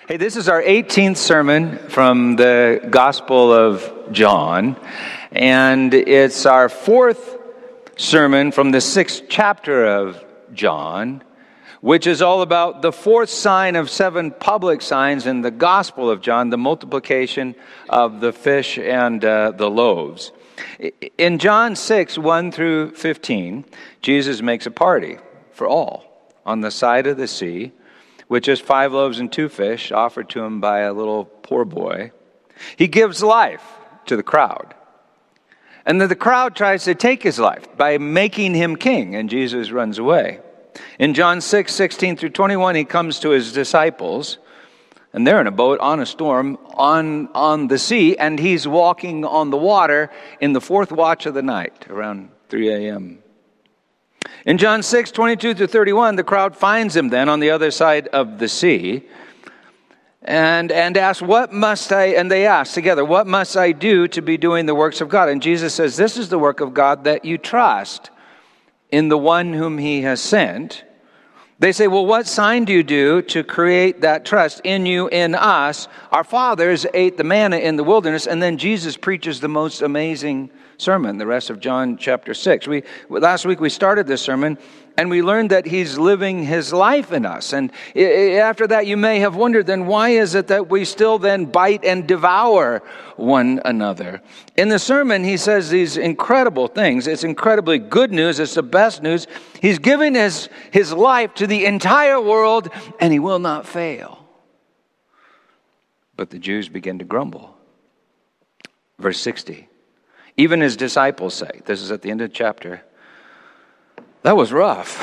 Hey, this is our 18th sermon from the Gospel of John, and it's our fourth sermon from the 6th chapter of John, which is all about the fourth sign of 7 public signs in the Gospel of John, the multiplication of the fish and the loaves. In John 6, 1 through 15, Jesus makes a party for all on the side of the sea, with just 5 loaves and 2 fish offered to him by a little poor boy. He gives life to the crowd. And then the crowd tries to take his life by making him king, and Jesus runs away. In John 6, 16 through 21, he comes to his disciples, and they're in a boat on a storm on the sea, and he's walking on the water in the 4th watch of the night, around 3 a.m. In John 6, 22 through 31, the crowd finds him then on the other side of the sea and asks, they ask together, what must I do to be doing the works of God? And Jesus says, this is the work of God, that you trust in the one whom he has sent. They say, well, what sign do you do to create that trust in you, in us? Our fathers ate the manna in the wilderness, and then Jesus preaches the most amazing sermon, the rest of John chapter 6. Last week we started this sermon, and we learned that he's living his life in us. And after that, you may have wondered, then why is it that we still then bite and devour one another? In the sermon, he says these incredible things. It's incredibly good news. It's the best news. He's giving his life to the entire world, and he will not fail. But the Jews begin to grumble. Verse 60. Even his disciples say, this is at the end of the chapter, that was rough.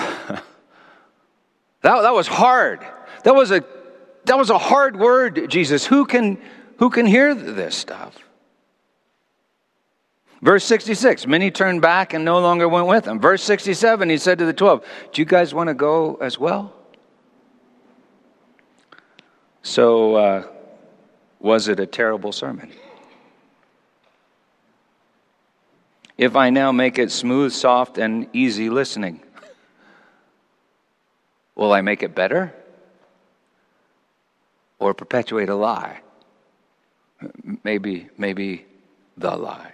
that was hard. That was a hard word, Jesus. Who can hear this stuff? Verse 66, many turned back and no longer went with him. Verse 67, he said to the 12, do you guys want to go as well? So, was it a terrible sermon? If I now make it smooth, soft, and easy listening, will I make it better? Or perpetuate a lie? Maybe the lie.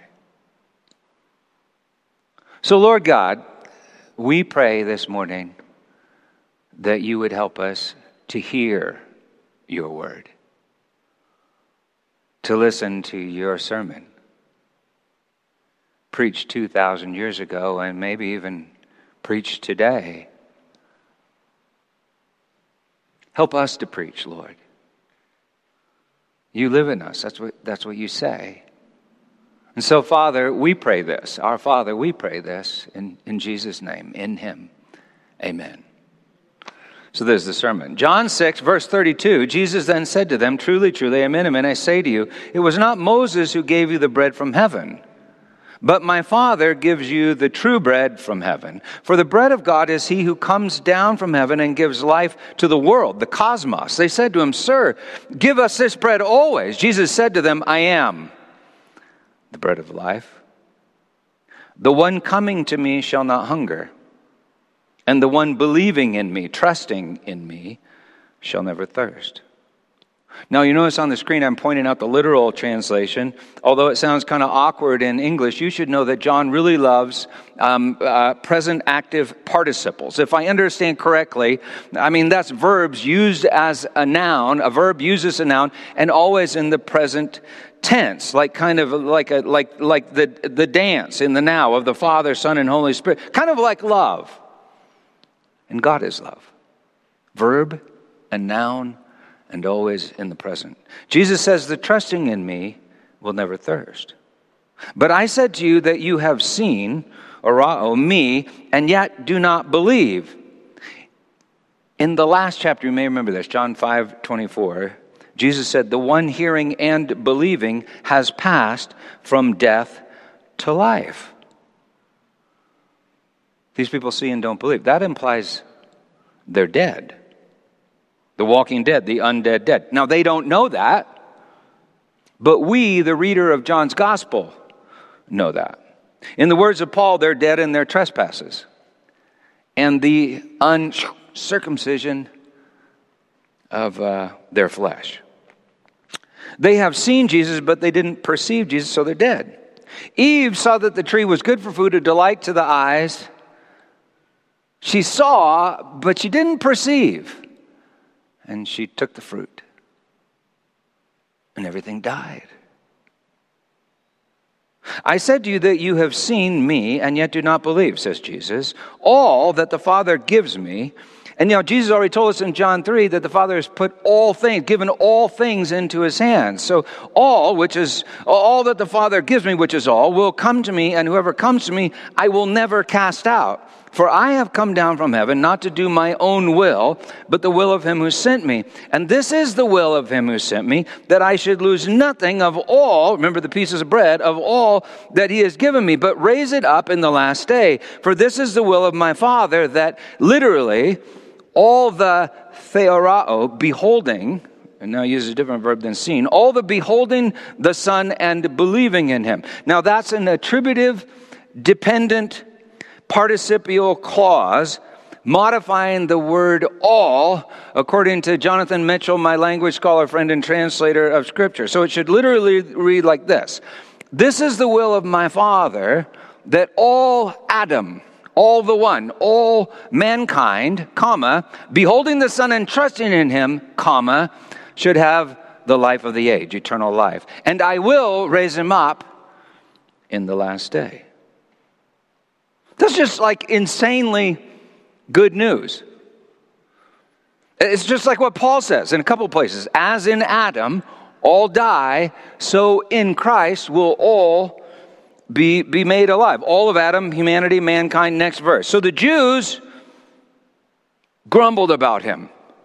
So, Lord God, we pray this morning that you would help us to hear your word, to listen to your sermon, preached 2,000 years ago and maybe even preached today. Help us to preach, Lord. You live in us. That's what you say. And so, Father, we pray this. Our Father, we pray this in Jesus' name, in him. Amen. So there's the sermon. John 6, verse 32, Jesus then said to them, truly, truly, amen, amen, I say to you, it was not Moses who gave you the bread from heaven, but my Father gives you the true bread from heaven. For the bread of God is he who comes down from heaven and gives life to the world, the cosmos. They said to him, Sir, give us this bread always. Jesus said to them, I am the bread of life. The one coming to me shall not hunger, and the one believing in me, trusting in me, shall never thirst. Now, you notice on the screen I'm pointing out the literal translation. Although it sounds kind of awkward in English, you should know that John really loves present active participles. If I understand correctly, I mean, that's verbs used as a noun. A verb uses a noun, and always in the present tense, like the dance in the now of the Father, Son, and Holy Spirit. Kind of like love. And God is love. Verb and noun, and always in the present. Jesus says, the trusting in me will never thirst. But I said to you that you have seen, me, and yet do not believe. In the last chapter, you may remember this, John 5:24, Jesus said, the one hearing and believing has passed from death to life. These people see and don't believe. That implies they're dead. The walking dead, the undead dead. Now, they don't know that, but we, the reader of John's gospel, know that. In the words of Paul, they're dead in their trespasses. And the uncircumcision of their flesh. They have seen Jesus, but they didn't perceive Jesus, so they're dead. Eve saw that the tree was good for food, a delight to the eyes. She saw, but she didn't perceive. And she took the fruit. And everything died. I said to you that you have seen me, and yet do not believe, says Jesus. All that the Father gives me. And Jesus already told us in John 3 that the Father has put all things, given all things into his hands. So all, which is all that the Father gives me, which is all, will come to me, and whoever comes to me, I will never cast out. For I have come down from heaven not to do my own will, but the will of him who sent me. And this is the will of him who sent me, that I should lose nothing of all, remember the pieces of bread, of all that he has given me, but raise it up in the last day. For this is the will of my Father, that literally all the theorao, beholding, and now he uses a different verb than seen, all the beholding the Son and believing in him. Now that's an attributive, dependent, participial clause modifying the word all, according to Jonathan Mitchell, my language scholar friend and translator of Scripture. So it should literally read like this. This is the will of my Father, that all Adam, all the one, all mankind, comma, beholding the Son and trusting in him, comma, should have the life of the age, eternal life. And I will raise him up in the last day. That's just like insanely good news. It's just like what Paul says in a couple of places. As in Adam, all die, so in Christ will all be made alive. All of Adam, humanity, mankind, next verse. So the Jews grumbled about him.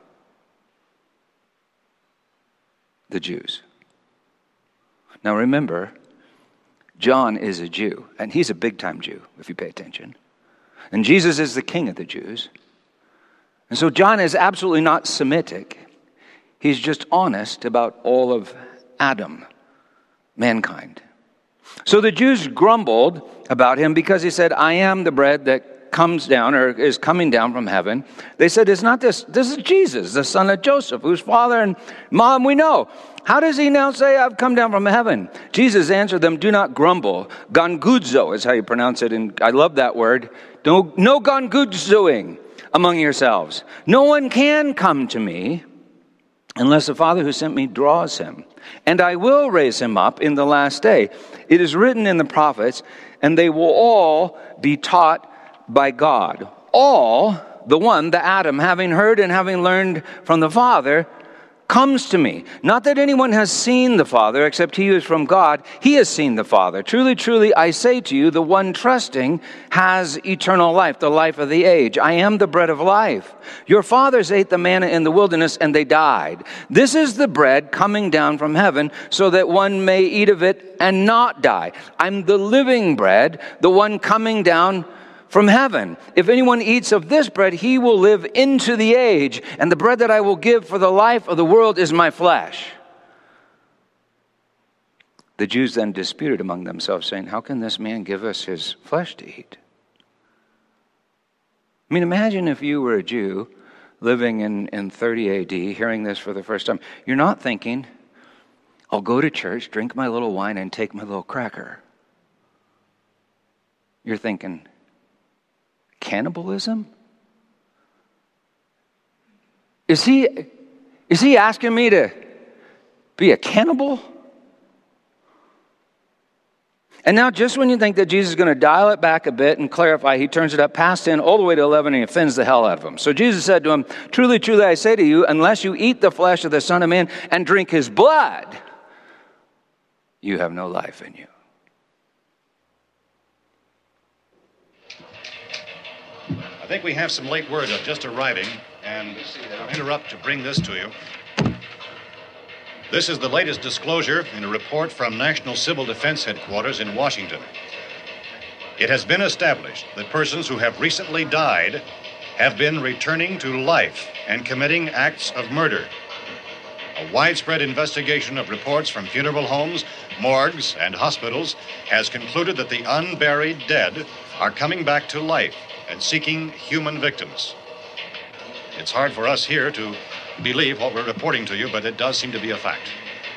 The Jews. Now remember, John is a Jew, and he's a big-time Jew, if you pay attention. And Jesus is the king of the Jews. And so John is absolutely not Semitic. He's just honest about all of Adam, mankind. So the Jews grumbled about him because he said, I am the bread that comes down or is coming down from heaven. They said, it's not this. This is Jesus, the son of Joseph, whose father and mom we know. How does he now say, I've come down from heaven? Jesus answered them, do not grumble. Gongudzo is how you pronounce it. And I love that word. No gongudzoing among yourselves. No one can come to me unless the Father who sent me draws him. And I will raise him up in the last day. It is written in the prophets, and they will all be taught by God. All, the one, the Adam, having heard and having learned from the Father, comes to me. Not that anyone has seen the Father, except he who is from God. He has seen the Father. Truly, truly, I say to you, the one trusting has eternal life, the life of the age. I am the bread of life. Your fathers ate the manna in the wilderness, and they died. This is the bread coming down from heaven, so that one may eat of it and not die. I'm the living bread, the one coming down from heaven. If anyone eats of this bread, he will live into the age. And the bread that I will give for the life of the world is my flesh. The Jews then disputed among themselves, saying, how can this man give us his flesh to eat? I mean, imagine if you were a Jew living in 30 AD, hearing this for the first time. You're not thinking, I'll go to church, drink my little wine, and take my little cracker. You're thinking, cannibalism? Is he asking me to be a cannibal? And now just when you think that Jesus is going to dial it back a bit and clarify, he turns it up past 10 all the way to 11 and he offends the hell out of them. So Jesus said to him, truly, truly, I say to you, unless you eat the flesh of the Son of Man and drink his blood, you have no life in you. I think we have some late word just arriving, and I'll interrupt to bring this to you. This is the latest disclosure in a report from National Civil Defense Headquarters in Washington. It has been established that persons who have recently died have been returning to life and committing acts of murder. A widespread investigation of reports from funeral homes, morgues, and hospitals has concluded that the unburied dead are coming back to life and seeking human victims. It's hard for us here to believe what we're reporting to you, but it does seem to be a fact.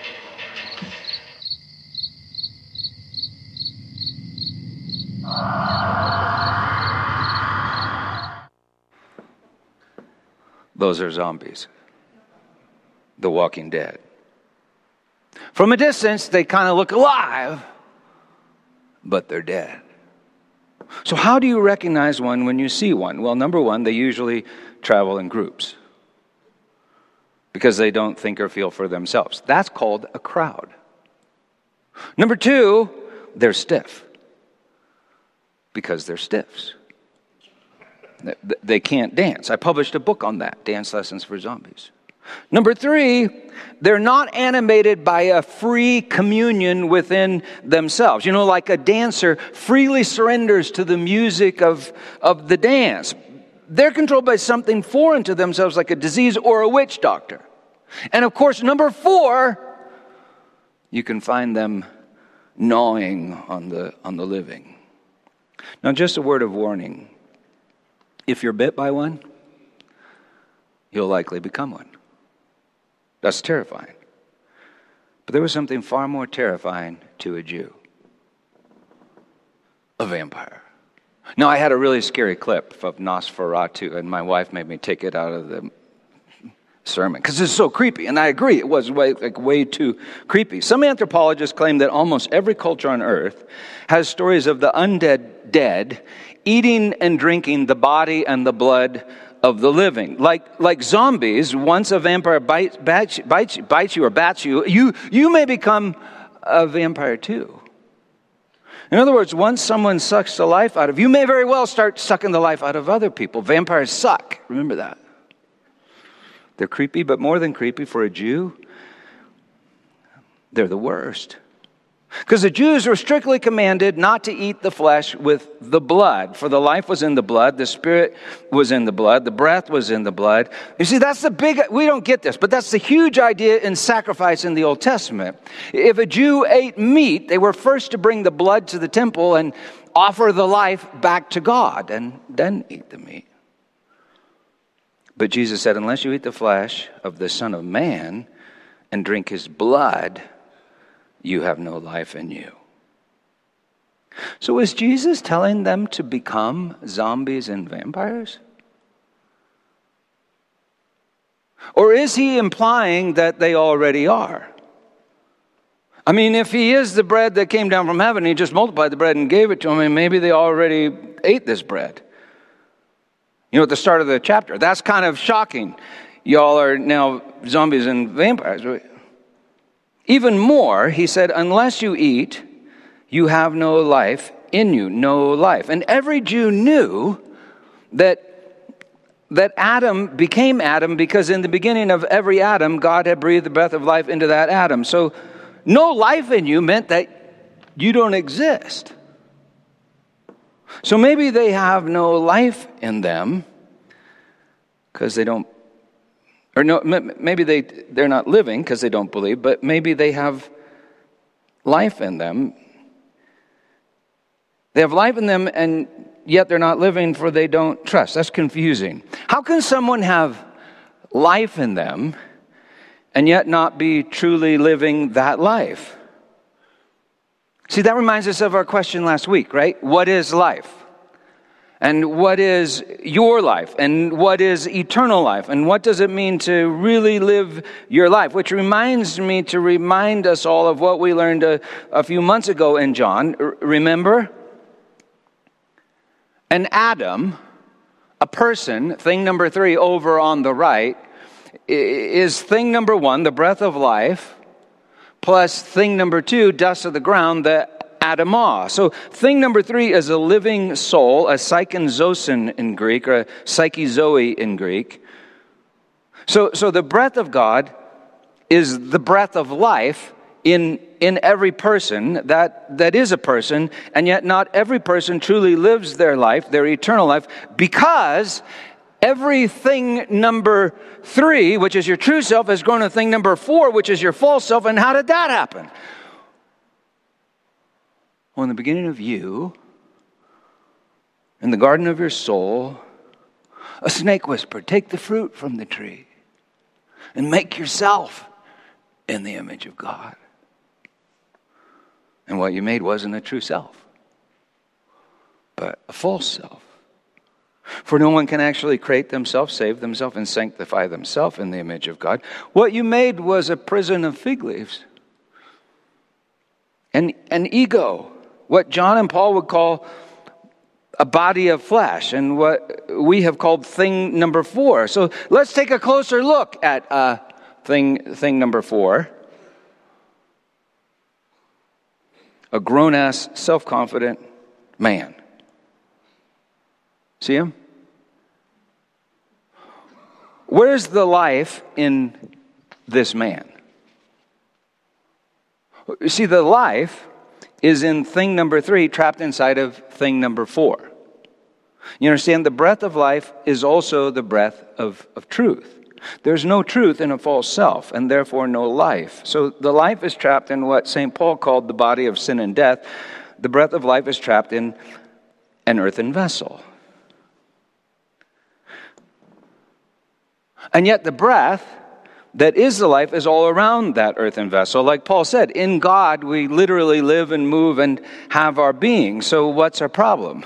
Those are zombies. The Walking Dead. From a distance, they kind of look alive, but they're dead. So how do you recognize one when you see one? Well, number one, they usually travel in groups because they don't think or feel for themselves. That's called a crowd. Number two, they're stiff because they're stiffs. They can't dance. I published a book on that, Dance Lessons for Zombies. Number three, they're not animated by a free communion within themselves. You know, like a dancer freely surrenders to the music of the dance. They're controlled by something foreign to themselves, like a disease or a witch doctor. And of course, number four, you can find them gnawing on the living. Now, just a word of warning. If you're bit by one, you'll likely become one. That's terrifying. But there was something far more terrifying to a Jew. A vampire. Now, I had a really scary clip of Nosferatu, and my wife made me take it out of the sermon because it's so creepy. And I agree, it was way too creepy. Some anthropologists claim that almost every culture on earth has stories of the undead dead eating and drinking the body and the blood of the living. Like zombies, once a vampire bites you or bats you, you may become a vampire too. In other words, once someone sucks the life out of you, may very well start sucking the life out of other people. Vampires suck. Remember that. They're creepy, but more than creepy for a Jew, they're the worst. Because the Jews were strictly commanded not to eat the flesh with the blood. For the life was in the blood, the spirit was in the blood, the breath was in the blood. You see, that's the big, we don't get this, but that's the huge idea in sacrifice in the Old Testament. If a Jew ate meat, they were first to bring the blood to the temple and offer the life back to God, and then eat the meat. But Jesus said, unless you eat the flesh of the Son of Man and drink his blood, you have no life in you. So is Jesus telling them to become zombies and vampires? Or is he implying that they already are? I mean, if he is the bread that came down from heaven, he just multiplied the bread and gave it to them, and maybe they already ate this bread. You know, at the start of the chapter. That's kind of shocking. Y'all are now zombies and vampires. Even more, he said, unless you eat, you have no life in you, no life. And every Jew knew that Adam became Adam because in the beginning of every Adam, God had breathed the breath of life into that Adam. So no life in you meant that you don't exist. So maybe they have no life in them because they don't. Or no, maybe they're not living because they don't believe, but maybe they have life in them. They have life in them, and yet they're not living for they don't trust. That's confusing. How can someone have life in them and yet not be truly living that life? See, that reminds us of our question last week, right? What is life? And what is your life? And what is eternal life? And what does it mean to really live your life? Which reminds me to remind us all of what we learned a few months ago in John. Remember? An Adam, a person, thing number 3 over on the right, is thing number 1, the breath of life, plus thing number 2, dust of the ground, the Adamah. So thing number 3 is a living soul, a psychenzosin in Greek, or a psychezoe in Greek. So the breath of God is the breath of life in every person that is a person, and yet not every person truly lives their life, their eternal life, because everything number 3, which is your true self, has grown to thing number 4, which is your false self. And how did that happen? Well, in the beginning of you, in the garden of your soul, a snake whispered, take the fruit from the tree. and make yourself in the image of God. And what you made wasn't a true self, but a false self. For no one can actually create themselves, save themselves, and sanctify themselves in the image of God. What you made was a prison of fig leaves. An ego, what John and Paul would call a body of flesh, and what we have called thing number 4. So let's take a closer look at thing number 4. A grown-ass, self-confident man. See him? Where's the life in this man? You see, the life is in thing number 3, trapped inside of thing number 4. You understand? The breath of life is also the breath of truth. There's no truth in a false self, and therefore no life. So the life is trapped in what St. Paul called the body of sin and death. The breath of life is trapped in an earthen vessel. And yet the breath that is the life is all around that earthen vessel. Like Paul said, in God we literally live and move and have our being. So what's our problem?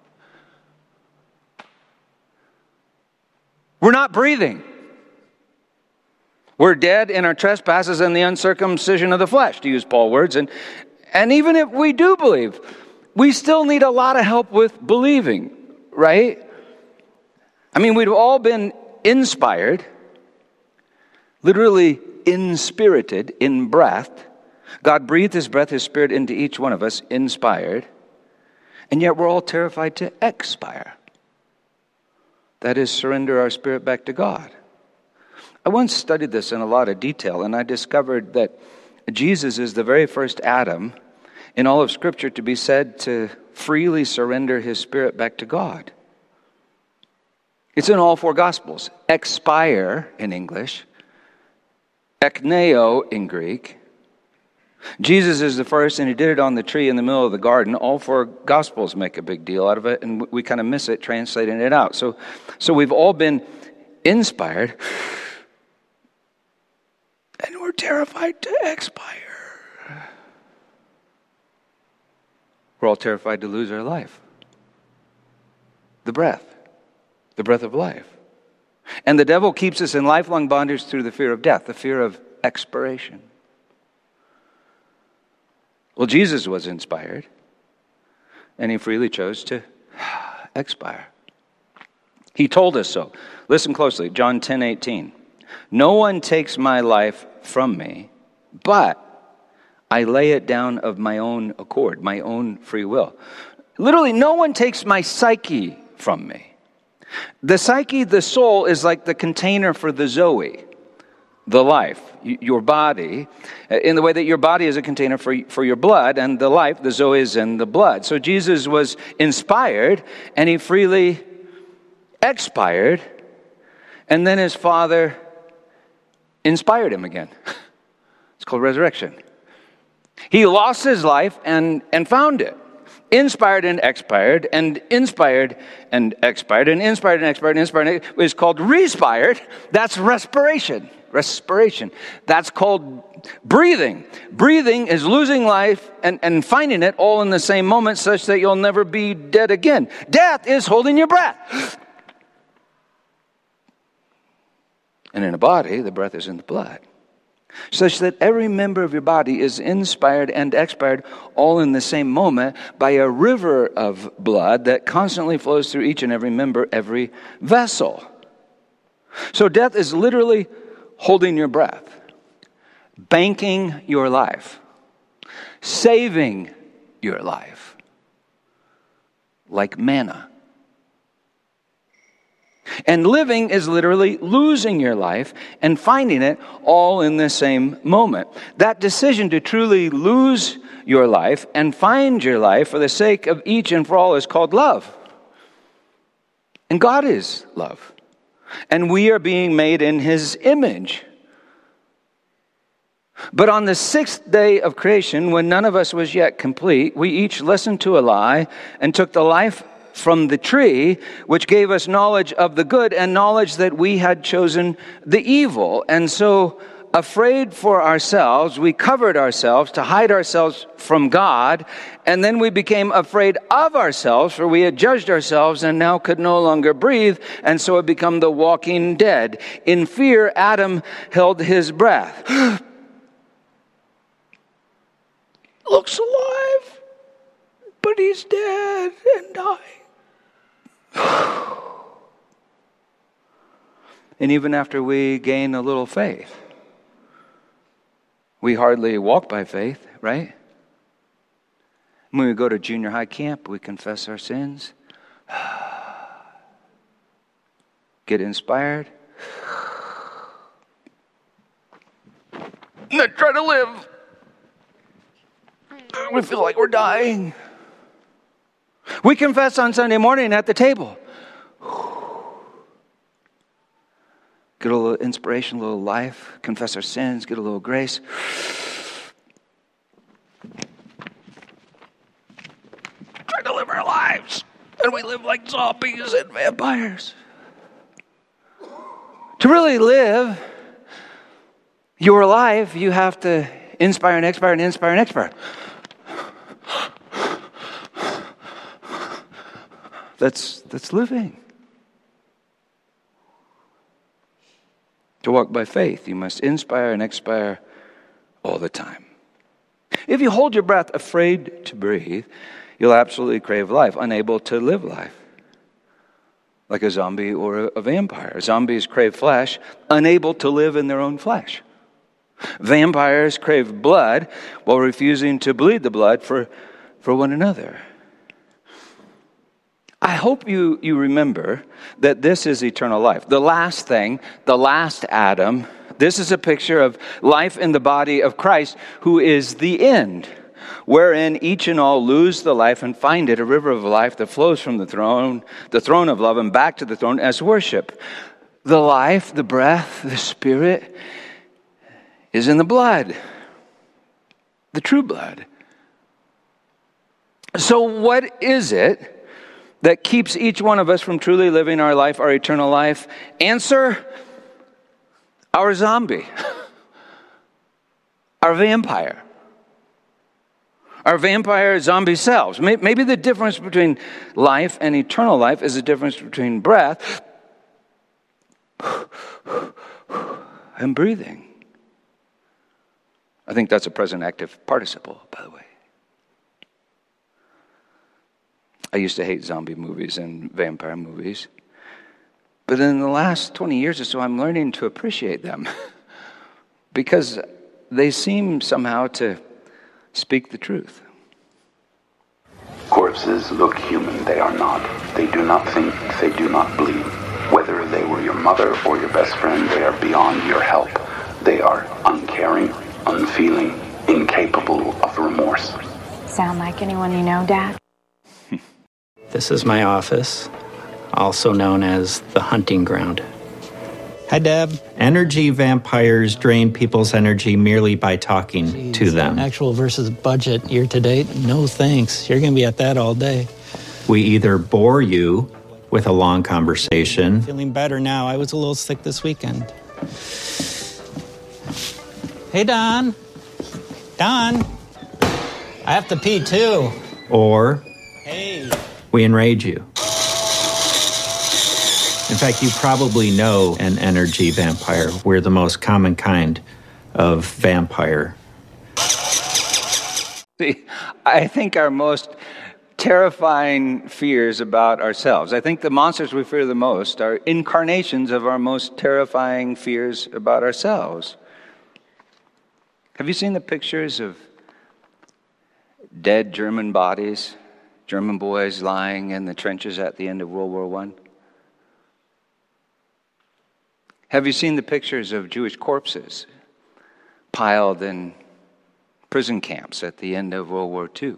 We're not breathing. We're dead in our trespasses and the uncircumcision of the flesh, to use Paul's words. And even if we do believe, we still need a lot of help with believing, right? I mean, we've all been inspired, literally inspirited, in breath. God breathed His breath, His Spirit into each one of us, inspired. And yet we're all terrified to expire. That is, surrender our spirit back to God. I once studied this in a lot of detail, and I discovered that Jesus is the very first Adam in all of Scripture to be said to freely surrender his spirit back to God. It's in all 4 Gospels. Expire in English, ekneo in Greek. Jesus is the first, and he did it on the tree in the middle of the garden. All 4 Gospels make a big deal out of it, and we kind of miss it translating it out. So we've all been inspired, and we're terrified to expire. We're all terrified to lose our life. The breath of life. And the devil keeps us in lifelong bondage through the fear of death, the fear of expiration. Well, Jesus was inspired, and he freely chose to expire. He told us so. Listen closely, John 10:18. No one takes my life from me, but I lay it down of my own accord, my own free will. Literally, no one takes my psyche from me. The psyche, the soul, is like the container for the Zoe, the life, your body, in the way that your body is a container for your blood, and the life, the Zoe, is in the blood. So Jesus was inspired, and he freely expired, and then his Father inspired him again. It's called resurrection. He lost his life and found it. Inspired and expired, and inspired and expired, and inspired and expired, and inspired and expired. It's called respired. That's respiration. Respiration. That's called breathing. Breathing is losing life and finding it all in the same moment such that you'll never be dead again. Death is holding your breath. And in a body, the breath is in the blood. Such that every member of your body is inspired and expired all in the same moment by a river of blood that constantly flows through each and every member, every vessel. So death is literally holding your breath, banking your life, saving your life, like manna. And living is literally losing your life and finding it all in the same moment. That decision to truly lose your life and find your life for the sake of each and for all is called love. And God is love. And we are being made in His image. But on the 6th day of creation, when none of us was yet complete, we each listened to a lie and took the life from the tree, which gave us knowledge of the good and knowledge that we had chosen the evil. And so, afraid for ourselves, we covered ourselves to hide ourselves from God, and then we became afraid of ourselves, for we had judged ourselves and now could no longer breathe, and so had become the walking dead. In fear, Adam held his breath. Looks alive, but he's dead and dying. And even after we gain a little faith, we hardly walk by faith, right? When we go to junior high camp, we confess our sins, get inspired, and then try to live. We feel like we're dying. We confess on Sunday morning at the table. Get a little inspiration, a little life, confess our sins, get a little grace. Try to live our lives, and we live like zombies and vampires. To really live your life, you have to inspire and expire and inspire and expire. That's living. To walk by faith, you must inspire and expire all the time. If you hold your breath, afraid to breathe, you'll absolutely crave life, unable to live life. Like a zombie or a vampire. Zombies crave flesh, unable to live in their own flesh. Vampires crave blood while refusing to bleed the blood for one another. I hope you remember that this is eternal life. The last thing, the last Adam, this is a picture of life in the body of Christ, who is the end, wherein each and all lose the life and find it, a river of life that flows from the throne of love, and back to the throne as worship. The life, the breath, the spirit is in the blood, the true blood. So what is it that keeps each one of us from truly living our life, our eternal life? Answer, our zombie, our vampire zombie selves. Maybe the difference between life and eternal life is the difference between breath and breathing. I think that's a present active participle, by the way. I used to hate zombie movies and vampire movies. But in the last 20 years or so, I'm learning to appreciate them because they seem somehow to speak the truth. Corpses look human. They are not. They do not think. They do not bleed. Whether they were your mother or your best friend, they are beyond your help. They are uncaring, unfeeling, incapable of remorse. Sound like anyone you know, Dad? This is my office, also known as the hunting ground. Hi, Deb. Energy vampires drain people's energy merely by talking to them. Actual versus budget year to date? No thanks. You're going to be at that all day. We either bore you with a long conversation. Feeling better now. I was a little sick this weekend. Hey, Don. Don. I have to pee, too. Or Hey. we enrage you. In fact, you probably know an energy vampire. We're the most common kind of vampire. See, I think our most terrifying fears about ourselves, I think the monsters we fear the most are incarnations of our most terrifying fears about ourselves. Have you seen the pictures of dead German bodies? German boys lying in the trenches at the end of World War I? Have you seen the pictures of Jewish corpses piled in prison camps at the end of World War II?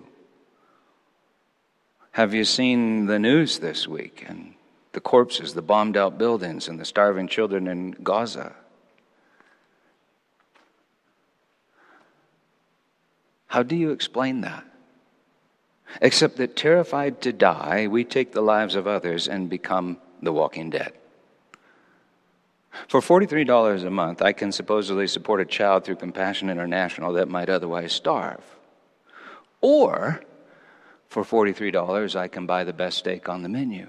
Have you seen the news this week and the corpses, the bombed out buildings, and the starving children in Gaza? How do you explain that? except that terrified to die, we take the lives of others and become the walking dead. For $43 a month, I can supposedly support a child through Compassion International that might otherwise starve. Or, for $43, I can buy the best steak on the menu.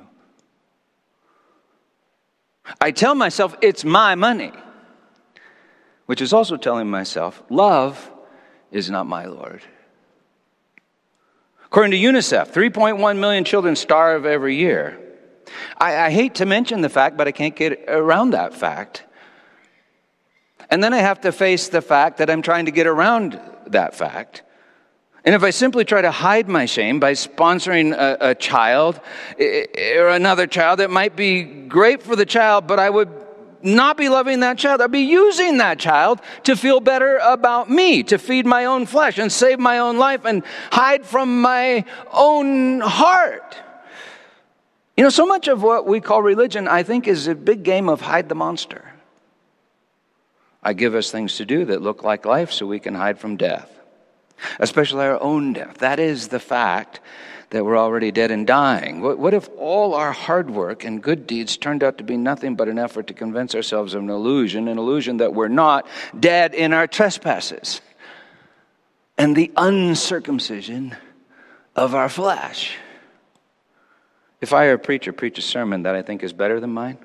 I tell myself it's my money, which is also telling myself love is not my Lord. According to UNICEF, 3.1 million children starve every year. I hate to mention the fact, but I can't get around that fact. And then I have to face the fact that I'm trying to get around that fact. And if I simply try to hide my shame by sponsoring a child or another child, it might be great for the child, but I would not be loving that child. I'd be using that child to feel better about me, to feed my own flesh and save my own life and hide from my own heart. You know, so much of what we call religion, I think, is a big game of hide the monster. I give us things to do that look like life so we can hide from death, especially our own death. That is the fact that we're already dead and dying. What if all our hard work and good deeds turned out to be nothing but an effort to convince ourselves of an illusion that we're not dead in our trespasses and the uncircumcision of our flesh? If I or a preacher preach a sermon that I think is better than mine,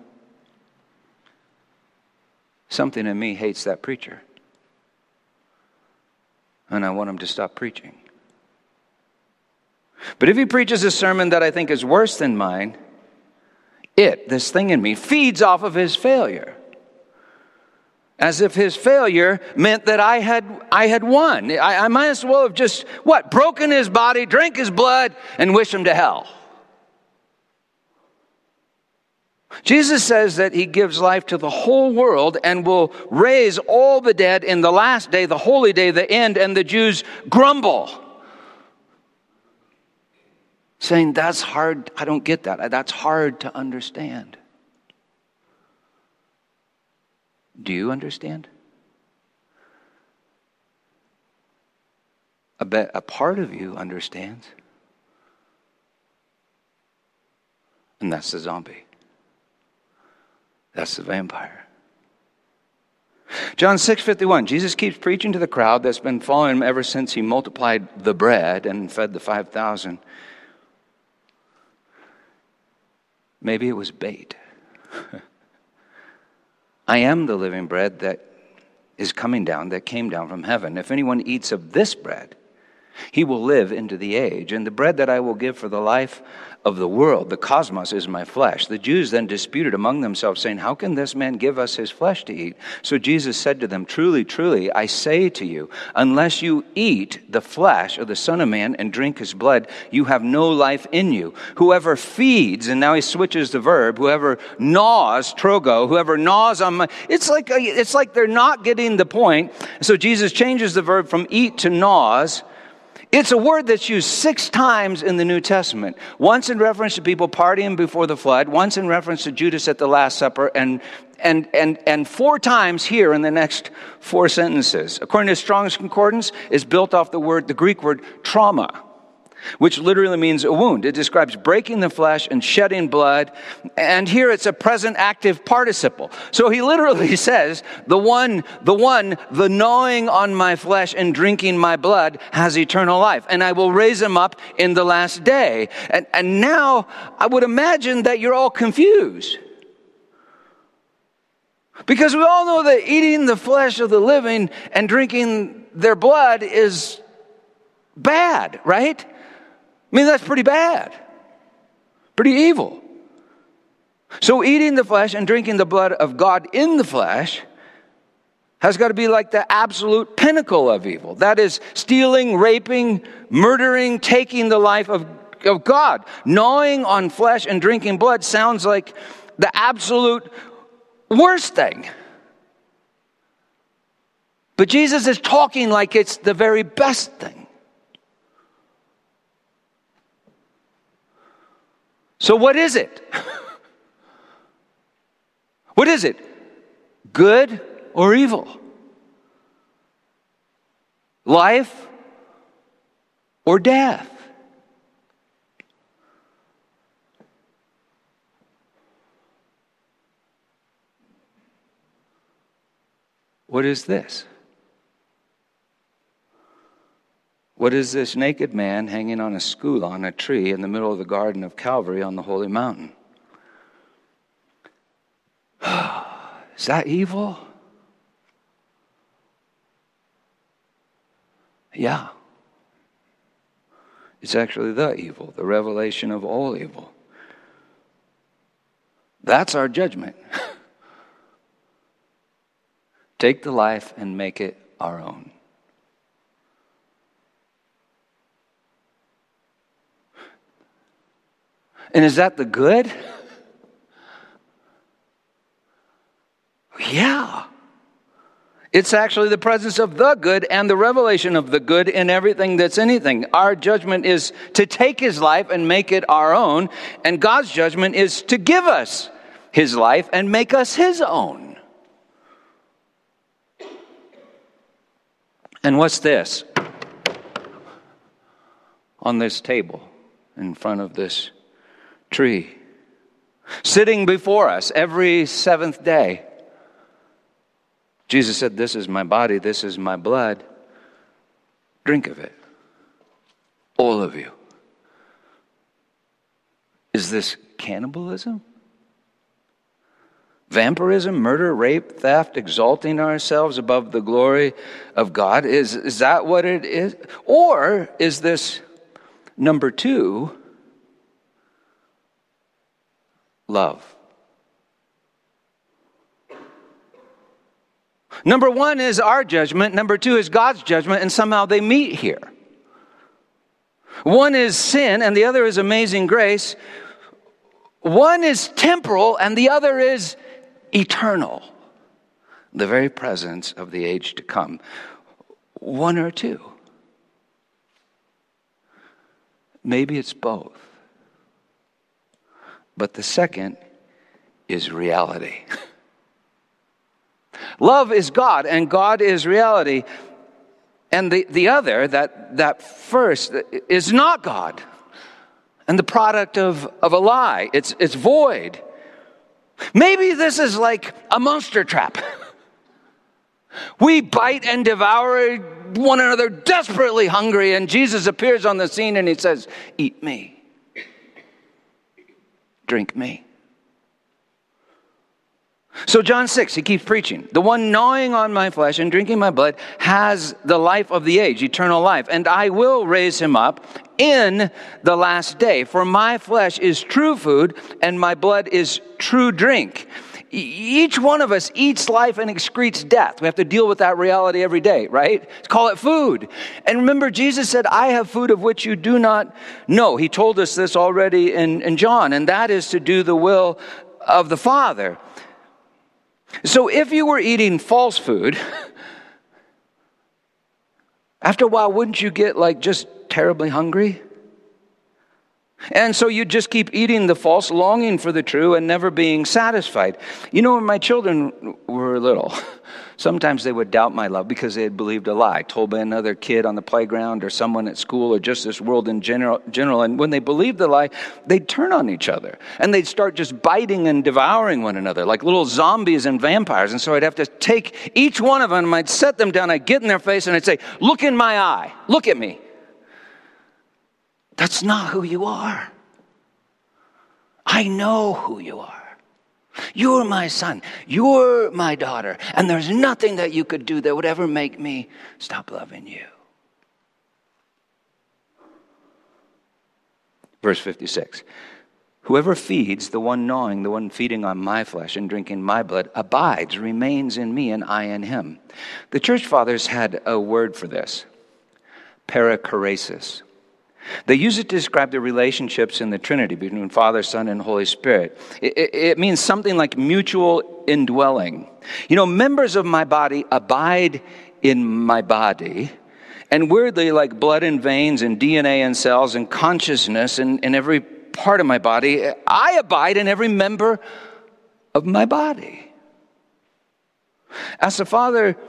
something in me hates that preacher. And I want him to stop preaching. But if he preaches a sermon that I think is worse than mine, this thing in me, feeds off of his failure. As if his failure meant that I had won. I might as well have just, broken his body, drank his blood, and wish him to hell. Jesus says that he gives life to the whole world and will raise all the dead in the last day, the holy day, the end, and the Jews grumble, saying, that's hard, I don't get that. That's hard to understand. Do you understand? I bet a part of you understands. And that's the zombie. That's the vampire. John 6:51, Jesus keeps preaching to the crowd that's been following him ever since he multiplied the bread and fed the 5,000. Maybe it was bait. I am the living bread that is coming down, that came down from heaven. If anyone eats of this bread, he will live into the age. And the bread that I will give for the life of the world, the cosmos, is my flesh. The Jews then disputed among themselves, saying, how can this man give us his flesh to eat? So Jesus said to them, truly, truly, I say to you, unless you eat the flesh of the Son of Man and drink his blood, you have no life in you. Whoever feeds, and now he switches the verb, whoever gnaws, trogo, whoever gnaws on my, it's like they're not getting the point. So Jesus changes the verb from eat to gnaws. It's a word that's used 6 times in the New Testament. Once in reference to people partying before the flood, once in reference to Judas at the Last Supper, and 4 times here in the next 4 sentences. According to Strong's Concordance, is built off the Greek word trauma, which literally means a wound. It describes breaking the flesh and shedding blood. And here it's a present active participle. So he literally says, the gnawing on my flesh and drinking my blood has eternal life. And I will raise him up in the last day. And now I would imagine that you're all confused. Because we all know that eating the flesh of the living and drinking their blood is bad, right? I mean, that's pretty bad. Pretty evil. So eating the flesh and drinking the blood of God in the flesh has got to be like the absolute pinnacle of evil. That is stealing, raping, murdering, taking the life of God. Gnawing on flesh and drinking blood sounds like the absolute worst thing. But Jesus is talking like it's the very best thing. So what is it? What is it? Good or evil? Life or death? What is this? What is this naked man hanging on a skula on a tree in the middle of the Garden of Calvary on the Holy Mountain? Is that evil? Yeah. It's actually the evil, the revelation of all evil. That's our judgment. Take the life and make it our own. And is that the good? Yeah. It's actually the presence of the good and the revelation of the good in everything that's anything. Our judgment is to take his life and make it our own, and God's judgment is to give us his life and make us his own. And what's this? On this table in front of this tree, sitting before us every seventh day. Jesus said, "This is my body, this is my blood. Drink of it. All of you." Is this cannibalism? Vampirism, murder, rape, theft, exalting ourselves above the glory of God? Is that what it is? Or is this number two, love? Number one is our judgment. Number two is God's judgment, and somehow they meet here. One is sin, and the other is amazing grace. One is temporal, and the other is eternal. The very presence of the age to come. One or two. Maybe it's both. But the second is reality. Love is God, and God is reality. And the other, that first, is not God. And the product of a lie. It's void. Maybe this is like a monster trap. We bite and devour one another, desperately hungry, and Jesus appears on the scene and he says, "Eat me. Drink me." So John 6, he keeps preaching. "The one gnawing on my flesh and drinking my blood has the life of the age, eternal life. And I will raise him up in the last day. For my flesh is true food and my blood is true drink." Each one of us eats life and excretes death. We have to deal with that reality every day, right? Call it food. And remember, Jesus said, "I have food of which you do not know." He told us this already in John, and that is to do the will of the Father. So if you were eating false food, after a while, wouldn't you get just terribly hungry? And so you just keep eating the false, longing for the true, and never being satisfied. You know, when my children were little, sometimes they would doubt my love because they had believed a lie, told by another kid on the playground or someone at school or just this world in general. And when they believed the lie, they'd turn on each other. And they'd start just biting and devouring one another like little zombies and vampires. And so I'd have to take each one of them, I'd set them down, I'd get in their face, and I'd say, "Look in my eye. Look at me." That's not who you are. I know who you are. You're my son. You're my daughter. And there's nothing that you could do that would ever make me stop loving you. Verse 56. "Whoever feeds, the one gnawing, the one feeding on my flesh and drinking my blood, abides, remains in me, and I in him." The church fathers had a word for this. Perichoresis. They use it to describe the relationships in the Trinity between Father, Son, and Holy Spirit. It means something like mutual indwelling. You know, members of my body abide in my body. And weirdly, like blood and veins and DNA and cells and consciousness and every part of my body, I abide in every member of my body. As the Father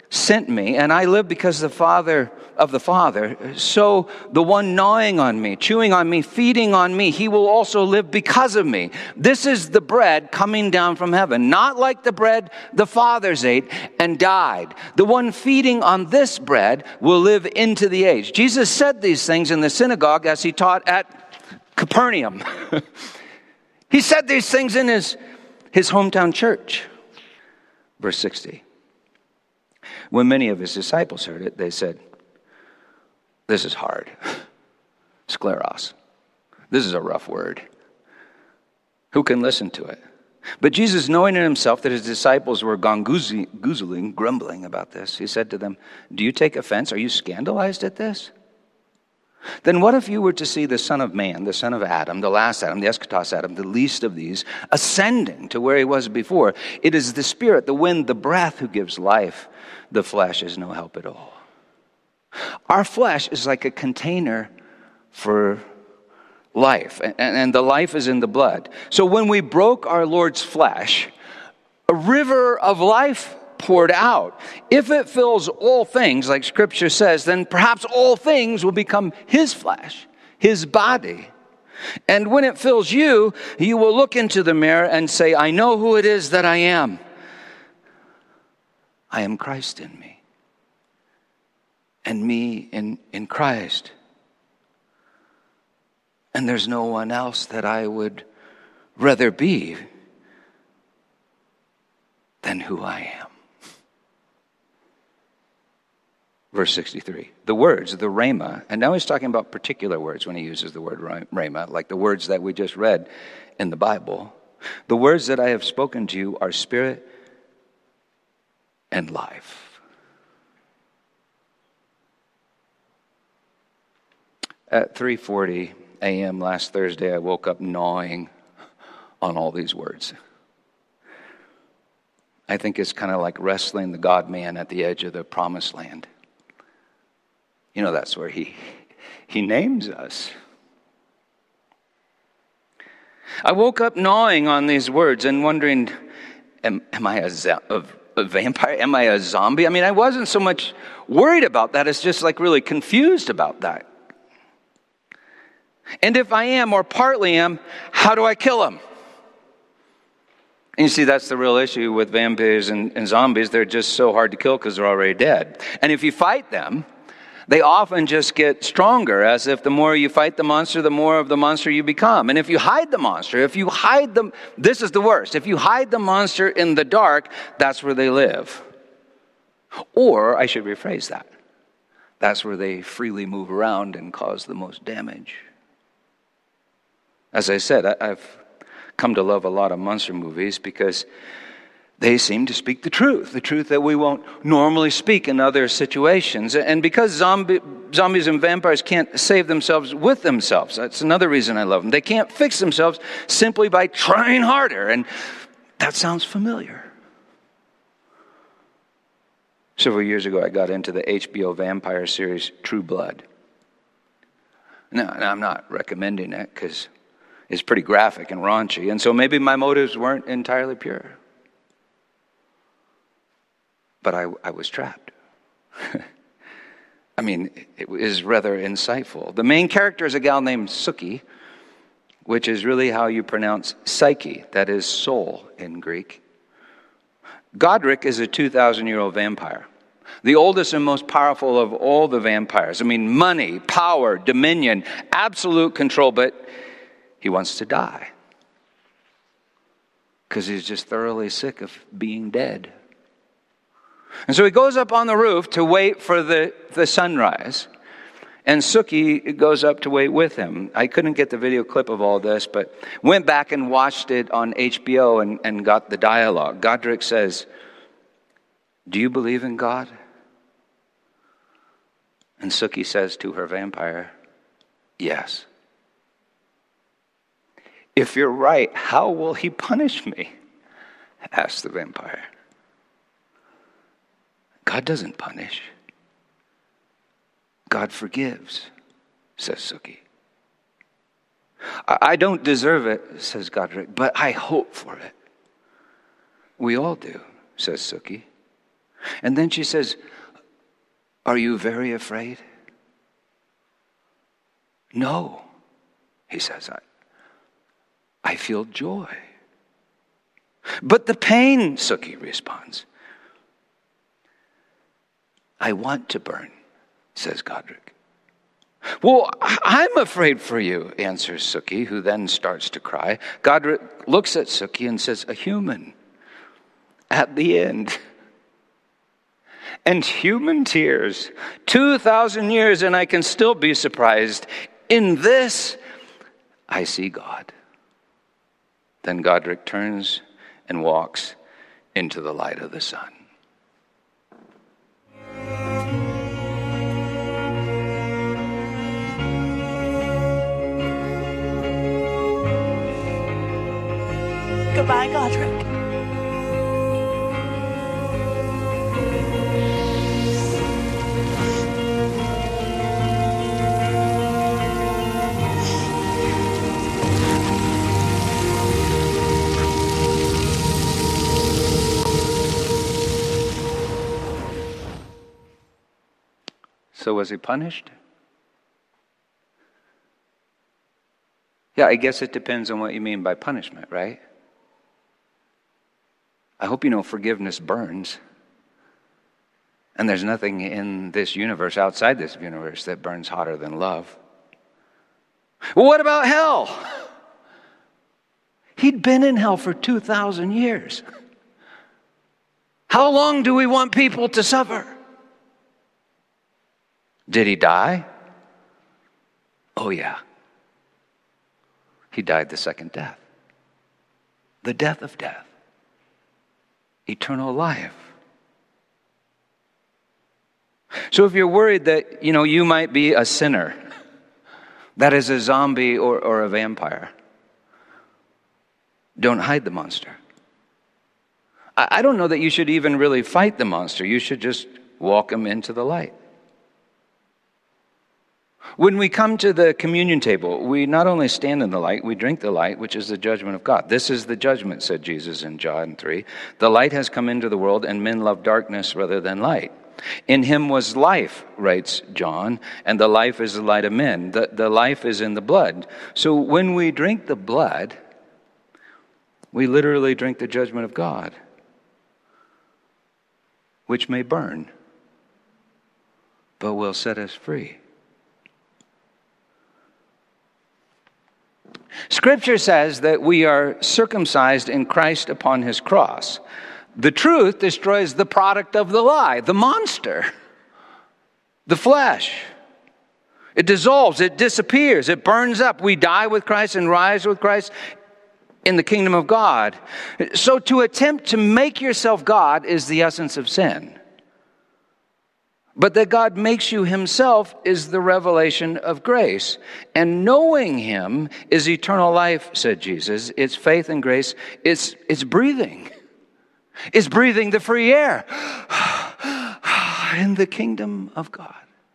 sent me, and I live because the Father of the Father. So the one gnawing on me, chewing on me, feeding on me, he will also live because of me. This is the bread coming down from heaven, not like the bread the fathers ate and died. The one feeding on this bread will live into the age. Jesus said these things in the synagogue as he taught at Capernaum. He said these things in his hometown church. Verse 60. When many of his disciples heard it, they said, "This is hard." Scleros. This is a rough word. Who can listen to it? But Jesus, knowing in himself that his disciples were goozling, grumbling about this, he said to them, "Do you take offense? Are you scandalized at this? Then what if you were to see the Son of Man, the son of Adam, the last Adam, the eschatos Adam, the least of these, ascending to where he was before? It is the Spirit, the wind, the breath who gives life. The flesh is no help at all." Our flesh is like a container for life, and the life is in the blood. So when we broke our Lord's flesh, a river of life poured out. If it fills all things, like Scripture says, then perhaps all things will become his flesh, his body. And when it fills you, you will look into the mirror and say, "I know who it is that I am. I am Christ in me, and me in Christ. And there's no one else that I would rather be than who I am." Verse 63, the words, the rhema, and now he's talking about particular words when he uses the word rhema, like the words that we just read in the Bible. "The words that I have spoken to you are spirit and life." At 3:40 a.m. last Thursday, I woke up gnawing on all these words. I think it's kind of like wrestling the God-man at the edge of the promised land. You know, that's where he names us. I woke up gnawing on these words and wondering, am I a vampire? Am I a zombie? I mean, I wasn't so much worried about that. It's just like really confused about that. And if I am, or partly am, how do I kill him? And you see, that's the real issue with vampires and zombies. They're just so hard to kill because they're already dead. And if you fight them, they often just get stronger, as if the more you fight the monster, the more of the monster you become. And if you hide the monster, this is the worst. If you hide the monster in the dark, that's where they live. Or, I should rephrase that, that's where they freely move around and cause the most damage. As I said, I've come to love a lot of monster movies because they seem to speak the truth that we won't normally speak in other situations. And because zombies and vampires can't save themselves with themselves, that's another reason I love them. They can't fix themselves simply by trying harder, and that sounds familiar. Several years ago, I got into the HBO vampire series True Blood. Now, I'm not recommending it because it's pretty graphic and raunchy, and so maybe my motives weren't entirely pure. But I was trapped. I mean, it is rather insightful. The main character is a gal named Suki, which is really how you pronounce psyche, that is soul in Greek. Godric is a 2,000-year-old vampire, the oldest and most powerful of all the vampires. I mean, money, power, dominion, absolute control, but he wants to die because he's just thoroughly sick of being dead. And so he goes up on the roof to wait for the sunrise. And Suki goes up to wait with him. I couldn't get the video clip of all this, but went back and watched it on HBO and got the dialogue. Godric says, "Do you believe in God?" And Suki says to her vampire, "Yes." "If you're right, how will he punish me?" asks the vampire. "God doesn't punish. God forgives," says Suki. "I don't deserve it," says Godric, "but I hope for it." "We all do," says Suki. And then she says, "Are you very afraid?" "No," he says, I feel joy. "But the pain," Suki responds. "I want to burn," says Godric. "Well, I'm afraid for you," answers Suki, who then starts to cry. Godric looks at Suki and says, "A human at the end." And human tears, 2,000 years, and I can still be surprised. In this, I see God. Then Godric turns and walks into the light of the sun. Goodbye, Godric. So was he punished? Yeah, I guess it depends on what you mean by punishment, right? I hope you know forgiveness burns. And there's nothing in this universe, outside this universe, that burns hotter than love. Well, what about hell? He'd been in hell for 2,000 years. How long do we want people to suffer? Did he die? Oh, yeah. He died the second death. The death of death. Eternal life. So if you're worried that, you might be a sinner, that is a zombie or a vampire, don't hide the monster. I don't know that you should even really fight the monster. You should just walk him into the light. When we come to the communion table, we not only stand in the light, we drink the light, which is the judgment of God. This is the judgment, said Jesus in John 3. The light has come into the world, and men love darkness rather than light. In him was life, writes John, and the life is the light of men. The life is in the blood. So when we drink the blood, we literally drink the judgment of God, which may burn, but will set us free. Scripture says that we are circumcised in Christ upon his cross. The truth destroys the product of the lie, the monster, the flesh. It dissolves, it disappears, it burns up. We die with Christ and rise with Christ in the kingdom of God. So to attempt to make yourself God is the essence of sin. But that God makes you himself is the revelation of grace. And knowing him is eternal life, said Jesus. It's faith and grace. It's breathing. It's breathing the free air in the kingdom of God.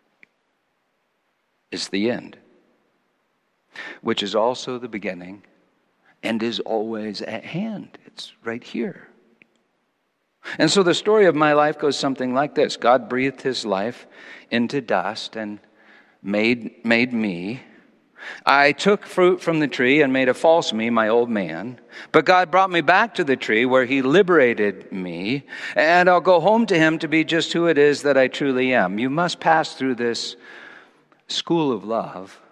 It's the end, which is also the beginning and is always at hand. It's right here. And so the story of my life goes something like this. God breathed his life into dust and made me. I took fruit from the tree and made a false me, my old man. But God brought me back to the tree where he liberated me. And I'll go home to him to be just who it is that I truly am. You must pass through this school of love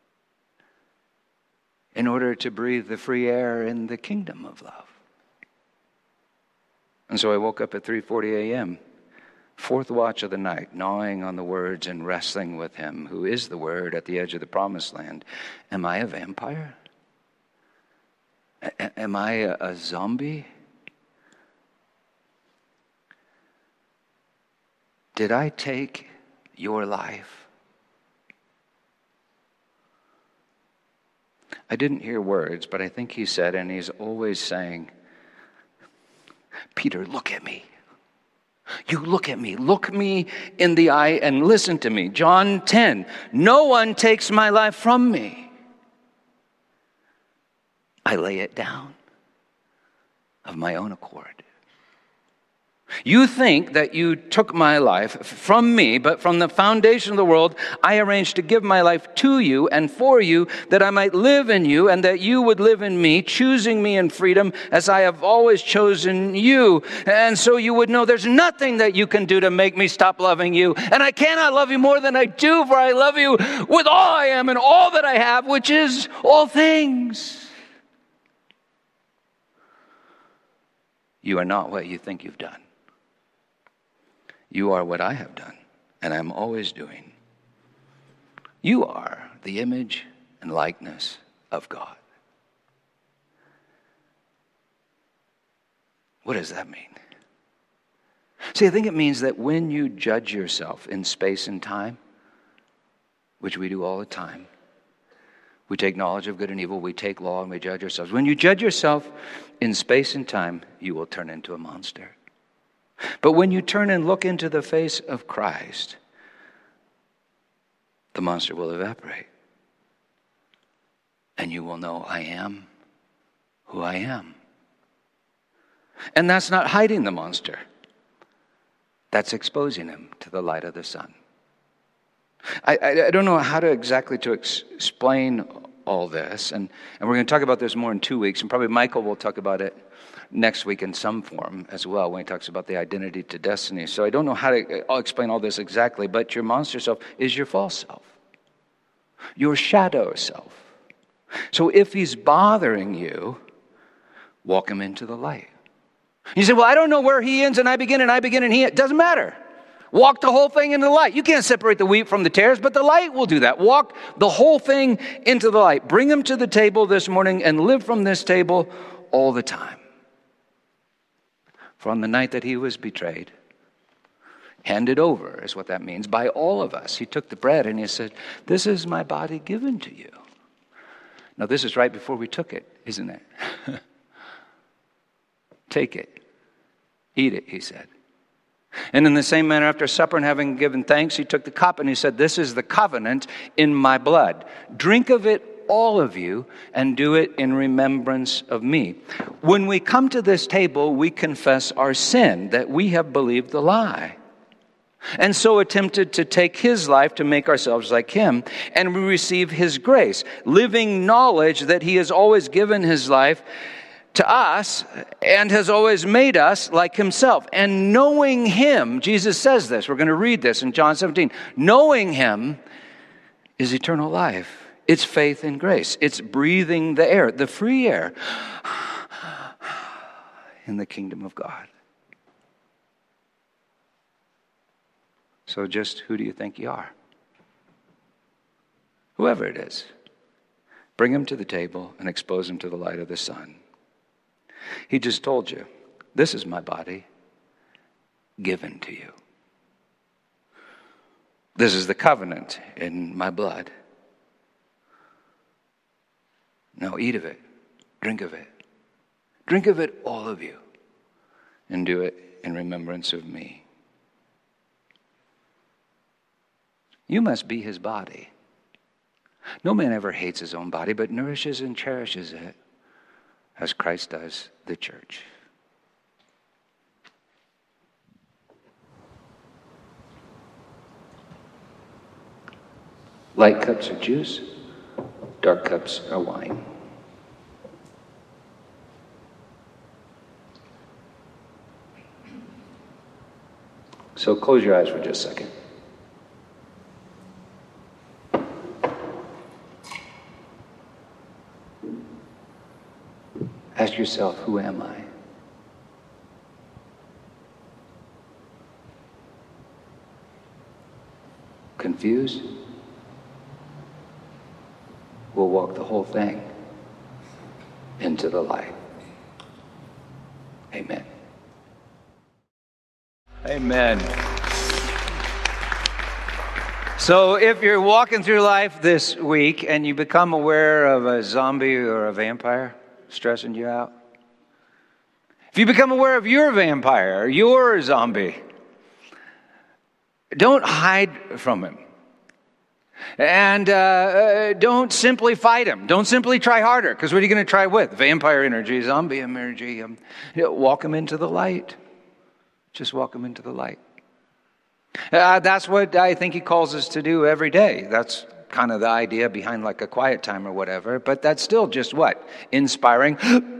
in order to breathe the free air in the kingdom of love. And so I woke up at 3:40 a.m., fourth watch of the night, gnawing on the words and wrestling with him, who is the word at the edge of the promised land. Am I a vampire? Am I a zombie? Did I take your life? I didn't hear words, but I think he said, and he's always saying, Peter, look at me. You look at me. Look me in the eye and listen to me. John 10, no one takes my life from me. I lay it down of my own accord. You think that you took my life from me, but from the foundation of the world, I arranged to give my life to you and for you, that I might live in you and that you would live in me, choosing me in freedom as I have always chosen you. And so you would know there's nothing that you can do to make me stop loving you. And I cannot love you more than I do, for I love you with all I am and all that I have, which is all things. You are not what you think you've done. You are what I have done, and I'm always doing. You are the image and likeness of God. What does that mean? See, I think it means that when you judge yourself in space and time, which we do all the time, we take knowledge of good and evil, we take law, and we judge ourselves. When you judge yourself in space and time, you will turn into a monster. But when you turn and look into the face of Christ, the monster will evaporate. And you will know I am who I am. And that's not hiding the monster. That's exposing him to the light of the sun. I don't know how to exactly explain all this. And we're going to talk about this more in 2 weeks. And probably Michael will talk about it next week in some form as well when he talks about the identity to destiny. So I don't know how to explain all this exactly, but your monster self is your false self, your shadow self. So if he's bothering you, walk him into the light. You say, well, I don't know where he ends and I begin and he. It doesn't matter. Walk the whole thing into the light. You can't separate the wheat from the tares, but the light will do that. Walk the whole thing into the light. Bring him to the table this morning and live from this table all the time. For on the night that he was betrayed, handed over is what that means, by all of us, he took the bread and he said, this is my body given to you. Now this is right before we took it, isn't it? Take it. Eat it, he said. And in the same manner, after supper and having given thanks, he took the cup and he said, this is the covenant in my blood. Drink of it, all of you, and do it in remembrance of me. When we come to this table, we confess our sin, that we have believed the lie, and so attempted to take his life to make ourselves like him, and we receive his grace, living knowledge that he has always given his life to us and has always made us like himself. And knowing him, Jesus says this, we're going to read this in John 17, knowing him is eternal life. It's faith and grace. It's breathing the air, the free air in the kingdom of God. So just who do you think you are? Whoever it is, bring him to the table and expose him to the light of the sun. He just told you, this is my body given to you. This is the covenant in my blood. Now eat of it, drink of it. Drink of it, all of you, and do it in remembrance of me. You must be his body. No man ever hates his own body, but nourishes and cherishes it, as Christ does the church. Light cups are juice, dark cups are wine. So close your eyes for just a second. Ask yourself, who am I? Confused? We'll walk the whole thing into the light. Amen. Amen. So if you're walking through life this week and you become aware of a zombie or a vampire stressing you out, if you become aware of your vampire, your zombie, don't hide from him. And don't simply fight him. Don't simply try harder, because what are you going to try with? Vampire energy, zombie energy. Walk him into the light. Just welcome into the light. That's what I think he calls us to do every day. That's kind of the idea behind like a quiet time or whatever. But that's still just what? Inspiring.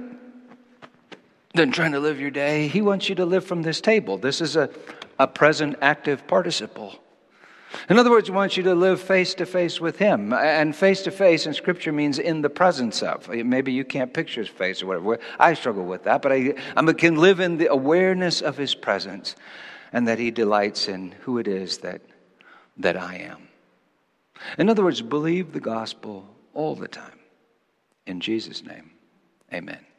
Then trying to live your day. He wants you to live from this table. This is a present active participle. In other words, he wants you to live face to face with him. And face to face in Scripture means in the presence of. Maybe you can't picture his face or whatever. I struggle with that. But I can live in the awareness of his presence and that he delights in who it is that I am. In other words, believe the gospel all the time. In Jesus' name, amen.